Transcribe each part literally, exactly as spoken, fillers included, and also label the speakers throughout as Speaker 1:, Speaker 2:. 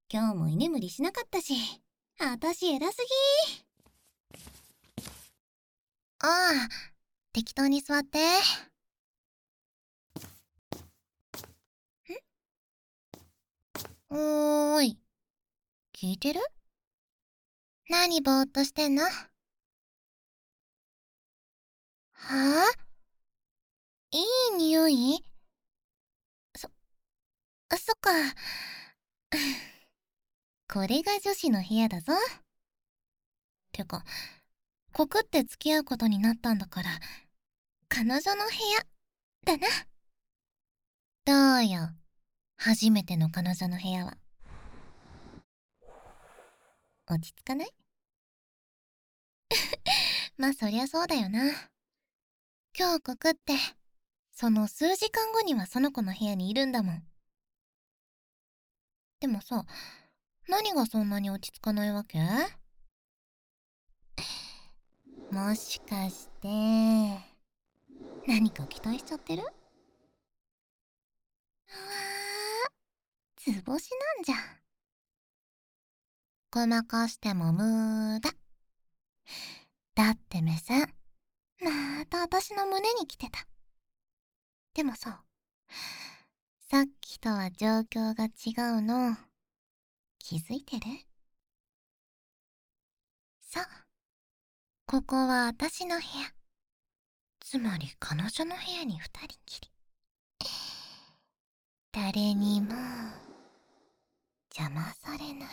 Speaker 1: 今日も居眠りしなかったし、あたし偉すぎ。ああ、適当に座って。ん？おーい、聞いてる？何ぼーっとしてんの？はぁ？いい匂い？そ、そっか。これが女子の部屋だぞ。てか、告って付き合うことになったんだから、彼女の部屋、だな。どうよ、初めての彼女の部屋は。落ち着かない？まあそりゃそうだよな。今日告って、その数時間後にはその子の部屋にいるんだもん。でもさ、何がそんなに落ち着かないわけ？もしかして、何か期待しちゃってる？うわー、図星なんじゃん。ごまかしても無駄。だって目線、また私の胸に来てた。でもさ、さっきとは状況が違うの、気づいてる？そう。ここは私の部屋。つまり彼女の部屋に二人きり。誰にも邪魔されない。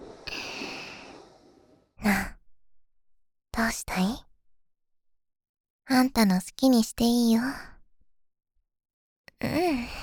Speaker 1: なあ、どうしたい？あんたの好きにしていいよ。うん、違う。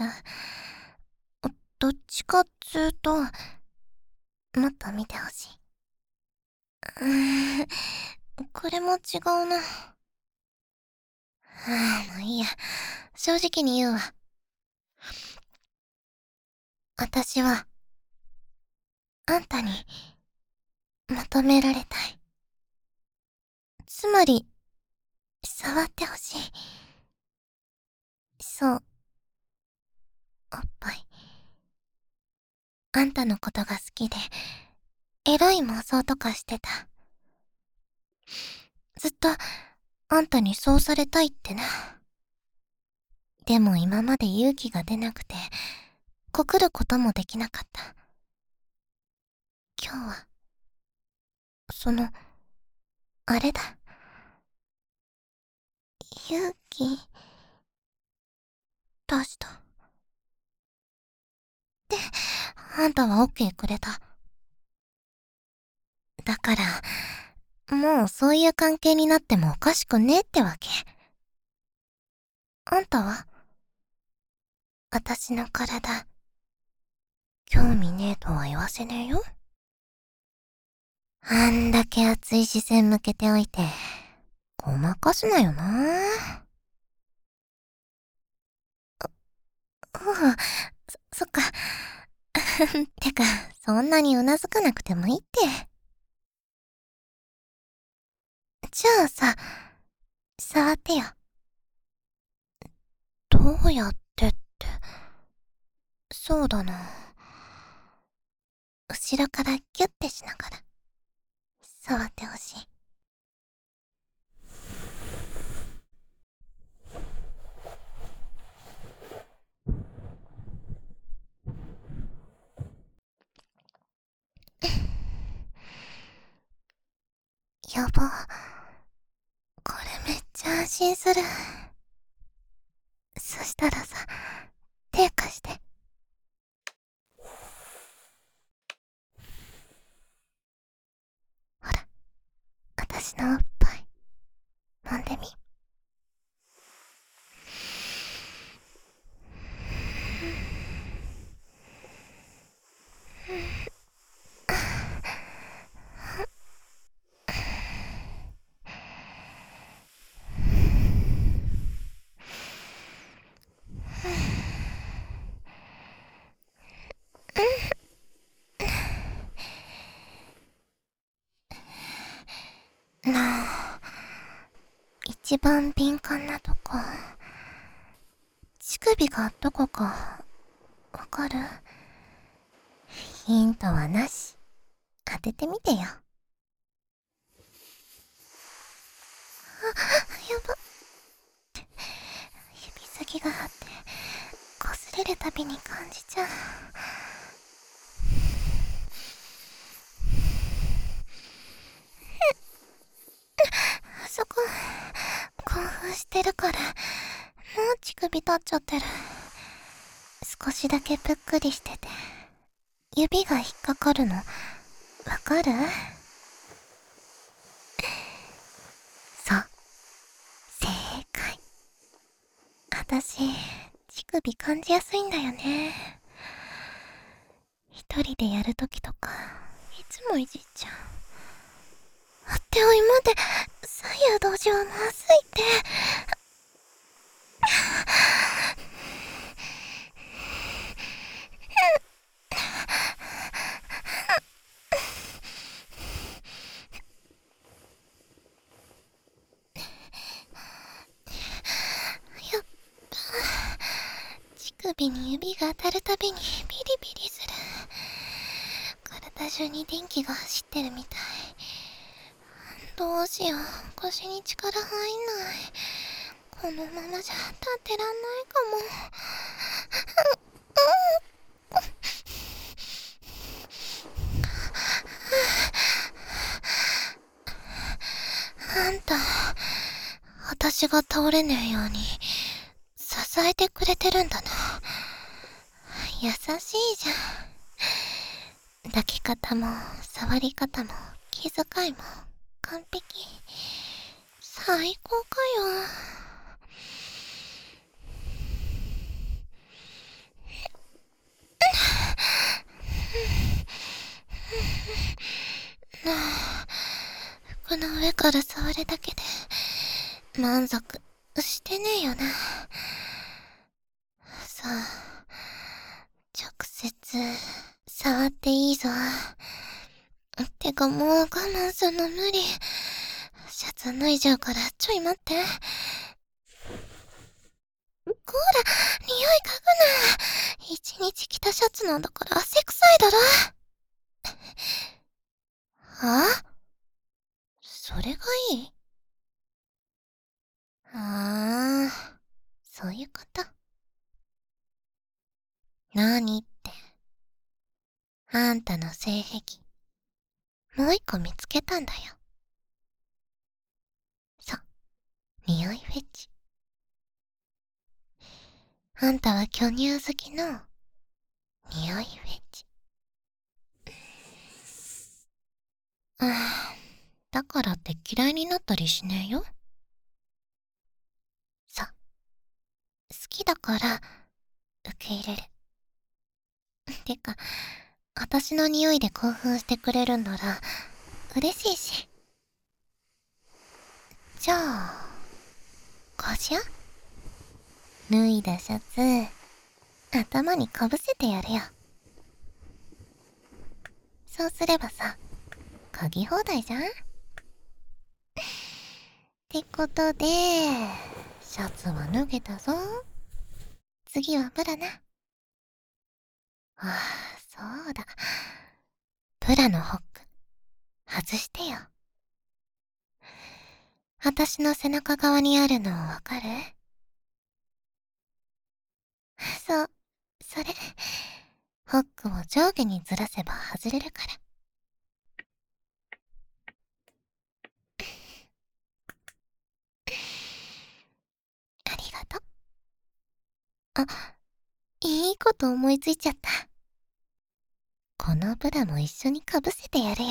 Speaker 1: どっちかっつーと、もっと見てほしい。うーん、これも違うな。はあ、もういいや。正直に言うわ。私は、あんたに、求められたい。つまり、触ってほしい。そう。おっぱい。あんたのことが好きで、エロい妄想とかしてた。ずっと、あんたにそうされたいってな。でも今まで勇気が出なくて、告ることもできなかった。今日は、その、あれだ。勇気、出した。で、あんたはオッケーくれた。だから、もうそういう関係になってもおかしくねえってわけ。あんたは？私の体、興味ねえとは言わせねえよ。あんだけ熱い視線向けておいて、ごまかすなよな。ああ、そ、そっか。てか、そんなにうなずかなくてもいいって。じゃあさ、触ってよ。どうやってって。そうだな。後ろからギュッてしながら、触ってほしい。やば。これめっちゃ安心する。そしたらさ、手貸して。ほら、私のおっぱい、揉んでみ。なあ、一番敏感なとこ、乳首がどこか、わかる？ ヒントはなし。当ててみてよ。あ、やば。指先が張って擦れるたびに感じちゃう。あそこ興奮してるからもう乳首立っちゃってる。少しだけぷっくりしてて指が引っかかるのわかる？そう、正解。あたし乳首感じやすいんだよね。一人でやるときとかいつもいじっちゃう。あっておい、待って、左右同時はまずいって。やっぱ乳首に指が当たるたびにビリビリする。体中に電気が走ってるみたい。どうしよう、腰に力入んない。このままじゃ立ってらんないかも。あんた、私が倒れねえように支えてくれてるんだな。優しいじゃん。抱き方も触り方も気遣いも完璧。最高かよ。服の上から触るだけで満足してねえよな。さあ、直接触っていいぞ。てかもう我慢すんの無理。シャツ脱いじゃうからちょい待って。こら、匂い嗅ぐな。一日着たシャツなんだから汗臭いだろ。あ？それがいい？ああ、そういうこと。なにって。あんたの性癖、もう一個見つけたんだよ。そう、匂いフェチ。あんたは巨乳好きの匂いフェチ。ああ、だからって嫌いになったりしねえよ。そう、好きだから受け入れる。てか、私の匂いで興奮してくれるんなら嬉しいし。じゃあ、こうしよう。脱いだシャツ頭にかぶせてやるよ。そうすればさ、嗅ぎ放題じゃん。ってことで、シャツは脱げたぞ。次はブラな。ああ、そうだ。ブラのホック、外してよ。私の背中側にあるのわかる？そう、それ。ホックを上下にずらせば外れるから。ありがとう。あ、いいこと思いついちゃった。このブラも一緒にかぶせてやるよ。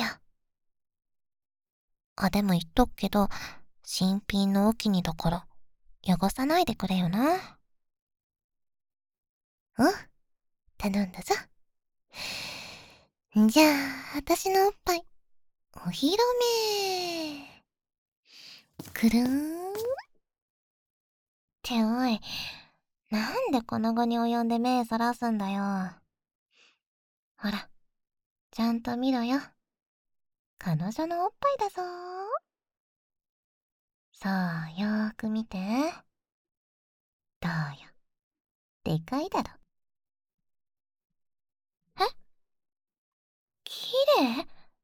Speaker 1: あ、でも言っとくけど、新品のお気にだから、汚さないでくれよな。うん、頼んだぞ。じゃあ、私のおっぱい、お披露目。くるーん。っておい、なんでこの後に及んで目そらすんだよ。ほら、ちゃんと見ろよ。彼女のおっぱいだぞー。さあ、よーく見て。どうよ。でかいだろ。え？ 麗？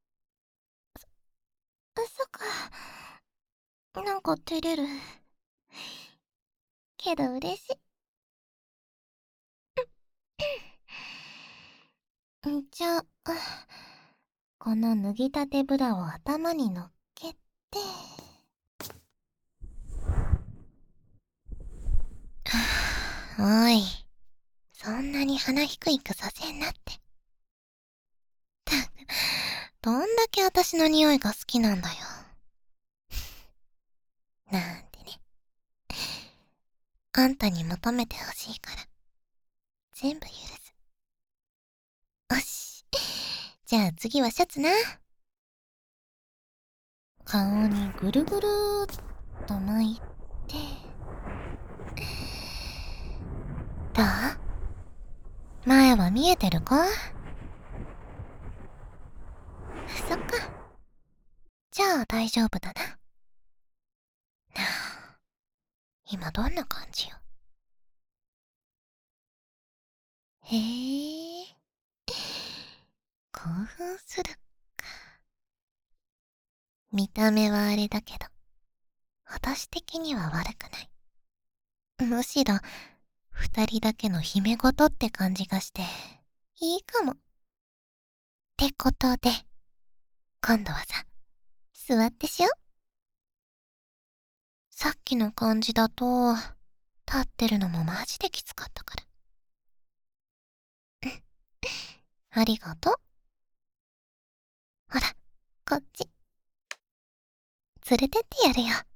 Speaker 1: そっか。なんか照れる。けど嬉しい。んじゃあ、この脱ぎたてブラを頭に乗っけて。おい、そんなに鼻低いくさせんなって。どんだけ私の匂いが好きなんだよ。なんてね。あんたに求めてほしいから、全部許す。よし。じゃあ次はシャツな。顔にぐるぐるーっと巻いて。どう？前は見えてるか？そっか。じゃあ大丈夫だな。なあ、今どんな感じよ。へえ、興奮するか。見た目はあれだけど、私的には悪くない。むしろ、二人だけの姫事って感じがして、いいかも。ってことで、今度はさ、座ってしよう。さっきの感じだと、立ってるのもマジできつかったから。ありがとう。ほら、こっち。連れてってやるよ。